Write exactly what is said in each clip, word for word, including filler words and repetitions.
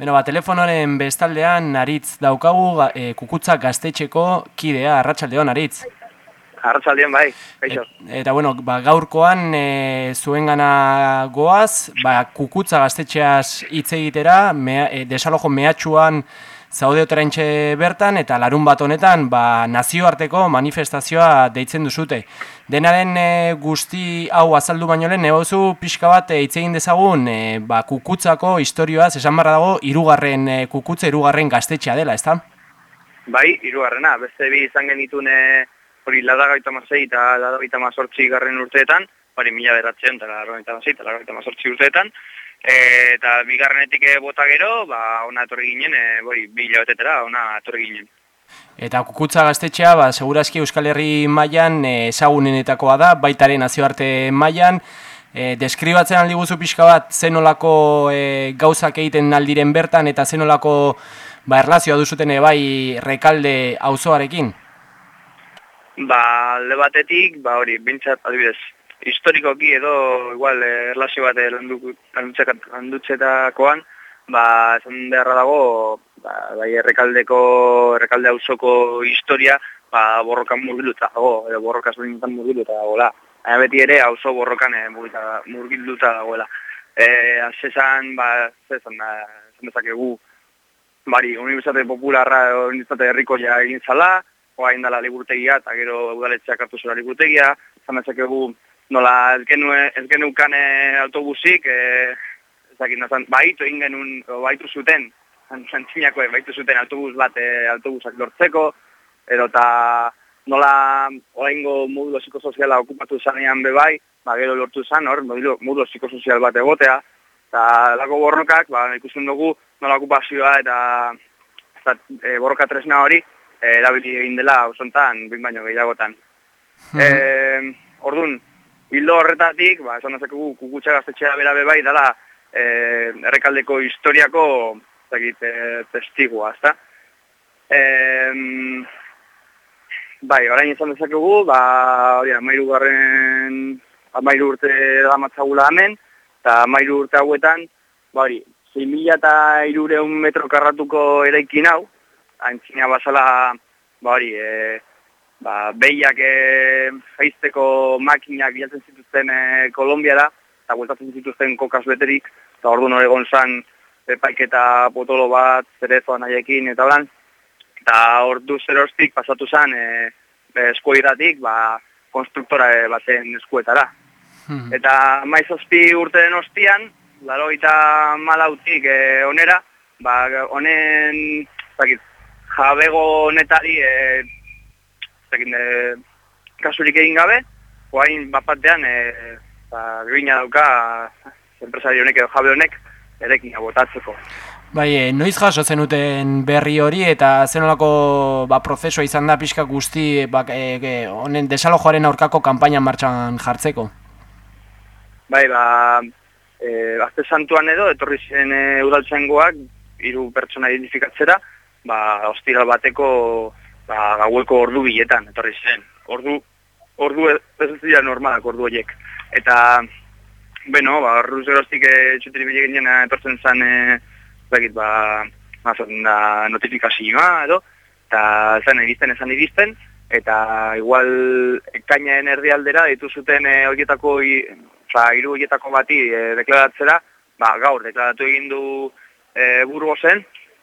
Beno, ba, telefonoren bestaldean Aritz daukagu, e, Kukutza Gaztetxeko kidea, arratsaldeon Aritz. Arratsaldeon bai, kaixo. Et, eta bueno, ba, gaurkoan e, zuengana goaz, ba, Kukutza Gaztetxeaz hitz egitera, mea, e, desalojo mehatxuan zaude oteraintxe bertan, eta larun bat honetan ba, nazioarteko manifestazioa deitzen duzute. Denaren e, guzti hau azaldu baino lehen, nebauzu pixka bat e, hitz egin dezagun e, ba, Kukutzako historioaz, esan barra dago, hirugarren e, Kukutza, hirugarren gaztetxea dela, ezta? Bai, hirugarrena, beste bi izan genitun hori laurogeita hamasei eta laurogeita hemezortzi garren urteetan, hori mila bederatziehun eta laurogeita hamasei eta laurogeita hemezortzi urteetan, e, eta bigarrenetik bota gero, ba, ona etorri ginen, e, hori, bi hilabetetara, ona etorri ginen. Eta Kukutza Gaztetxea, ba, segurazki Euskal Herri mailan ezagunenetakoa da, baitaren nazioarte mailan. E, deskribatzen aldi guzu pixka bat, zenolako e, gauzak egiten aldiren bertan, eta zenolako ba, erlazioa duzuten bai Rekalde auzoarekin? Ba, alde batetik, ba hori, bintzat, adibidez, historikoki edo, igual, erlazio bat landutzetakoan, ba, esan beharra dago, ba, bai, errekaldeko, errekalde auzoko historia, ba, borrokan murgiluta dago, edo borrokaz behintan murgiluta dagoela. Baina beti ere, auzo borrokan e, murgiluta dagoela. E, Azezan, ba, zezan, da, zan dezakegu, bari, unibertsitate popularra, unibertsitate herrikoia egin zala, oain dela liburutegia, eta gero udaletxeak hartu zela liburutegia, zan dezakegu, nola, ez genukan autobusik, e, ezakin, nazan, baitu egin genuen, baitu zuten, Antzinako baitu zuten autobus bat, e, autobusak lortzeko, edo eta nola oraingo modulo psikosoziala okupatu zanean bebai, ba, gero lortu zan, hor, modulo psikosozial bat egotea, eta lako borrokak, ba, ikusten dugu nola okupazioa eta, eta e, borroka tresna hori, e, erabili egin dela osontan, bin baino gehiagotan. Mm-hmm. E, Orduan, hildo horretatik, ba, esan dezakegu Kukutza Gaztetxea bera bebai, dela e, Errekaldeko historiako egite testigua, ezta? E, bai, orain izan dezakegu, ba, hori, amairu garren, amairu urte da matzagula hemen, eta amairu urte hauetan, ba, hori, sei mila eta hirureun metro karratuko eraikin hau, aintzina bazala, ba, hori, e, ba, behiak e, jaizteko makinak bilatzen zituzten e, Kolombiara, eta bueltatzen zituzten kokaz beterik, eta orduan hori egon zan, epaiketa potolo bat, zerezoa nahiekin eta lan, eta ordu zerostik pasatu zen e, eskuetatik, ba, konstruktora baten eskuetara. Hmm. Eta maizazpi urteren ostian, laurogeita hamalautik e, onera, ba, honen, zakit, jabego honetari, e, zakit, e, kasurik egin gabe, oain bapatean, e, ba, grina dauka, enpresari honek edo jabe honek, erekina botatzeko. Bai, e, noiz jaso zenuten berri hori eta zenolako ba, prozesua izan da pixka guzti ba, e, e, honen desalojoaren aurkako kanpaina martxan jartzeko? Bai, ba, e, Gazte Santuan edo, etorri ziren e, udaltzaingoak, hiru pertsona identifikatzera, ba, ostiral bateko ba, gaueko ordu biletan, etorri ziren. Ordu, ordu ez ez dira normalak ordu horiek. Eta, beno, ba, ordu zeroztik txutiri bile ginen etortzen zen, e, zakit, ba, mazaten da notifikazioa edo, eta zen iristen, ezan iristen, eta igual ekainaren erdialdera ditu zuten e, horietako, oza, hiru horietako bati e, deklaratzera, ba, gaur deklaratu egin du e, Burgosen,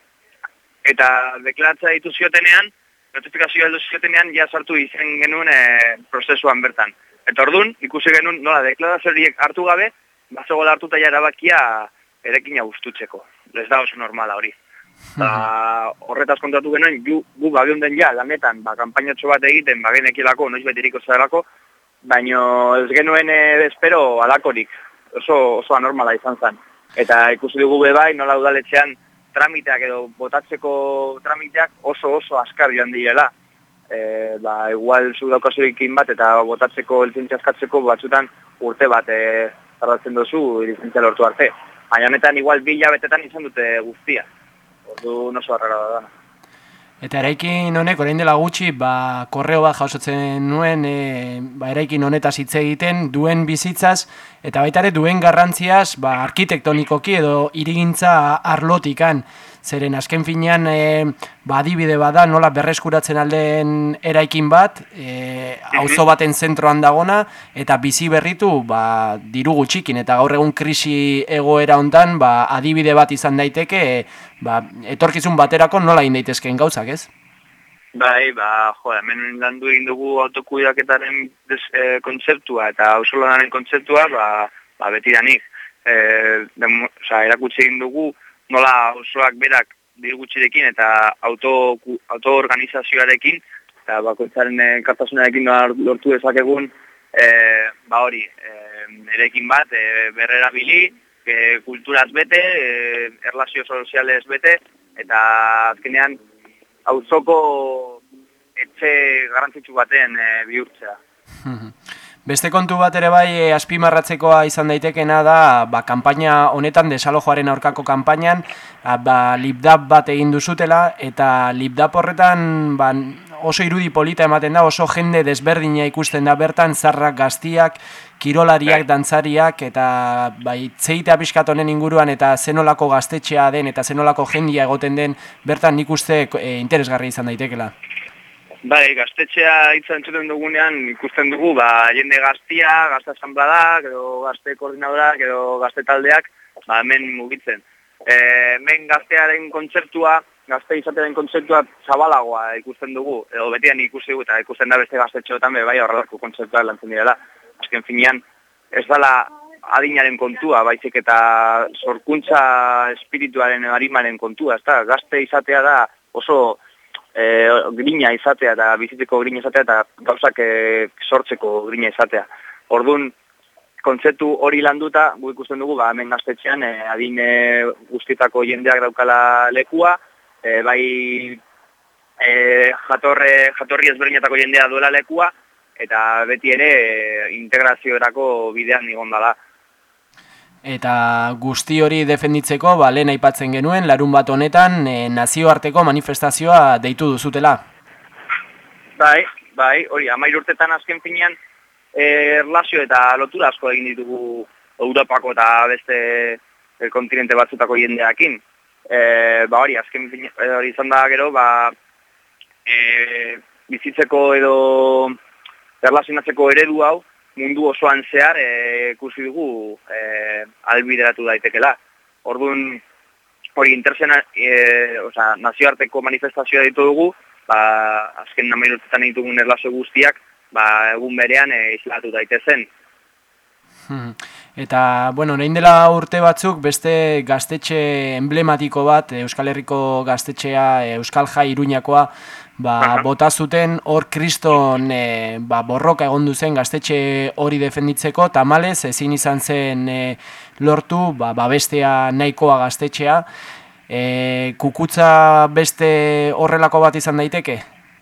eta deklaratzea ditu ziotenean, notifikazioa heldu ziotenean, ja sartu izen genuen e, prozesuan bertan. Eta orduan, ikusi genuen, nola, deklarazioak hartu gabe, bazegoela hartuta ja erabakia erekina gustutzeko. Ez da oso normala hori. Eta horretaz kontatu genuen, gu, gu gabiunden ja, lanetan, ba, kanpainatxo bat egiten, ba, genekilako, noiz betiriko zelako, baino ez genuen e, espero alakorik, oso, oso anormala izan zen. Eta ikusi dugu bebai, nola udaletxean tramiteak edo botatzeko tramiteak oso oso askar joan direla. E, ba, igual zu daukazurikin bat eta botatzeko lizentzia askatzeko batzutan urte bat e, tardatzen dozu lizentzia lortu arte. Baina honetan igual bi hilabetetan izan dute guztia. Ordu oso arrara da dana. Eta eraikin honek, orain dela gutxi, ba, korreo bat jasotzen nuen, e, ba, eraikin honetaz hitz egiten, duen bizitzaz, eta baita ere duen garrantziaz, ba, arkitektonikoki edo hirigintza arlotikan. Zeren azken finean, e, ba, adibide bada, nola berreskuratzen aldeen eraikin bat, e, auzo baten zentroan dagona, eta bizi berritu, ba, diru gutxikin, eta gaur egun krisi egoera hontan, ba, adibide bat izan daiteke, e, ba, etorkizun baterako nola egin daitezkeen gauzak, ez? Bai, ba, jo, hemen landu egin dugu autokudeaketaren e, kontzeptua eta auzolanaren kontzeptua, ba, ba betidanik. E, dem, oza, erakutsi egin dugu nola auzoak berak diru gutxirekin eta auto autoorganizazioarekin eta bakoitzaren elkartasunarekin lortu dezakegun e, ba hori, e, erekin bat e, berrerabili, e, kulturaz bete, e, erlazio sozialez bete eta azkenean auzoko etxe garrantzitsu baten e, bihurtzea. Beste kontu bat ere bai e, azpimarratzekoa izan daitekena da, ba, kanpaina honetan, desalojoaren aurkako kanpainan, ba, lipdap bat egin duzutela, eta lipdap horretan ba, oso irudi polita ematen da, oso jende desberdina ikusten da bertan, zarrak, gaztiak, kirolariak, dantzariak, eta bai, zeitea pixkat honen inguruan, eta zenolako gaztetxea den, eta zenolako jendia egoten den, bertan nik uste e, interesgarri izan daitekela. Bai, gaztetxea hitza entzuten dugunean ikusten dugu, ba, jende gaztia, gazte asanbladak, edo gazte koordinadorak, edo gazte taldeak, ba, hemen mugitzen. E, hemen gaztearen kontzertua, gazte izatearen kontzertua zabalagoa ikusten dugu, edo betian ikusi dugu, eta ikusten da beste gaztetxeotan, bai, horrelako kontzertua lantzen direla. Azken finean, ez dala adinaren kontua, baizik eta sorkuntza espirituaren harimaren kontua, ez da, gazte izatea da oso E, grina izatea eta bizitzeko grina izatea eta gauzak e, sortzeko grina izatea. Orduan, kontzeptu hori landuta, gu ikusten dugu, ba, hemen gaztetxean, e, adine guztietako jendeak daukala lekua, e, bai e, jatorre, jatorri ezberdinetako jendea duela lekua, eta beti ere e, integraziorako bidean egon dela. Eta guzti hori defenditzeko, ba, lehen aipatzen genuen, larun bat honetan e, nazioarteko manifestazioa deitu duzutela. Bai, bai, hori, amair urtetan azken finean, e, erlazio eta lotura asko egin ditugu Europako eta beste e, kontinente batzutako jendeakin. E, ba hori, azken finean, hori izan da gero, ba, e, bizitzeko edo erlazionatzeko eredu hau, mundu osoan zehar e, ikusi dugu e, albideratu daitekela. Orduan, hori interzena, e, oza, nazioarteko manifestazioa ditu dugu, ba, azken namain urtetan ditugun erlazio guztiak, ba, egun berean e, islatu daitezen. Hmm. Eta, bueno, orain dela urte batzuk beste gaztetxe emblematiko bat, Euskal Herriko gaztetxea, Euskal Jai Iruñakoa, ba, bota zuten hor kriston e, ba, borroka egon duzen gaztetxe hori defenditzeko, tamalez ezin izan zen e, lortu, ba, babestea nahikoa gaztetxea. E, kukutza beste horrelako bat izan daiteke?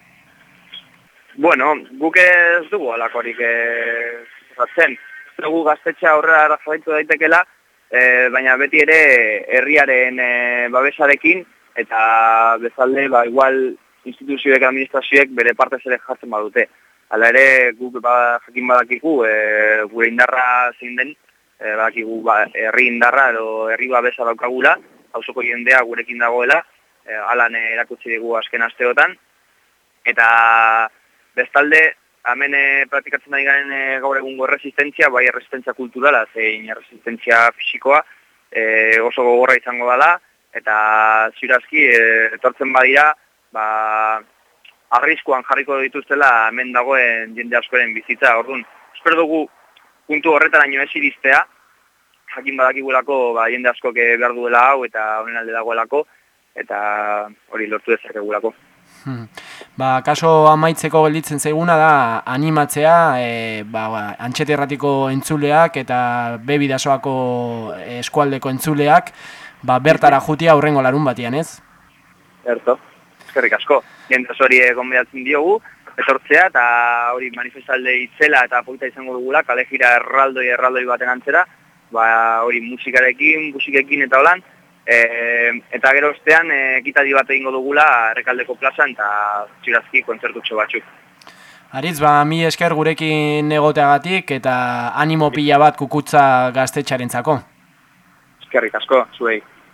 Bueno, guk ez dugu alakorik zatzen. Dugu gaztetxea horrela jarraitu daitekela, e, baina beti ere herriaren e, babesarekin, eta bezalde, ba, igual instituzioek, administrazioek bere partez ere jartzen badute. Hala ere, guk ba, jakin badakigu, e, gure indarra zein den, e, badakigu ba, herri indarra edo herri babesa daukagula, auzoko jendea gurekin dagoela, e, alan erakutsi dugu azken asteotan, eta bestalde, hemen e, praktikatzen ari garen e, gaur egungo resistentzia, bai resistentzia kulturala, zein resistentzia fisikoa, e, oso gogorra izango dela, eta ziurazki e, etortzen badira, ba, arriskuan jarriko dituztela hemen dagoen jende askoren bizitza. Orduan, espero dugu puntu horretaraino ez iristea, jakin badakigulako ba, jende askok behar duela hau eta honen alde dagoelako, eta hori lortu dezakegulako. Hmm. Ba, kaso amaitzeko gelditzen zaiguna da animatzea, e, ba, ba, Antxete Erratiko entzuleak eta B Bidasoako eskualdeko entzuleak, ba, bertara jutia aurrengo larun batian, ez? Erto, eskerrik asko. Jendez hori egon behatzen diogu, etortzea eta hori manifestalde itzela eta polita izango dugula, kale jira erraldoi erraldoi baten antzera, ba, hori musikarekin, musikekin eta holan, E, eta gero ostean, e, ekitadi bat egingo dugula Errekaldeko plazan eta txirazki kontzertutxo batzuk. Aritz, ba, mi esker gurekin egoteagatik eta animo pila bat Kukutza gaztetxarentzako. Eskerrik asko, zuei.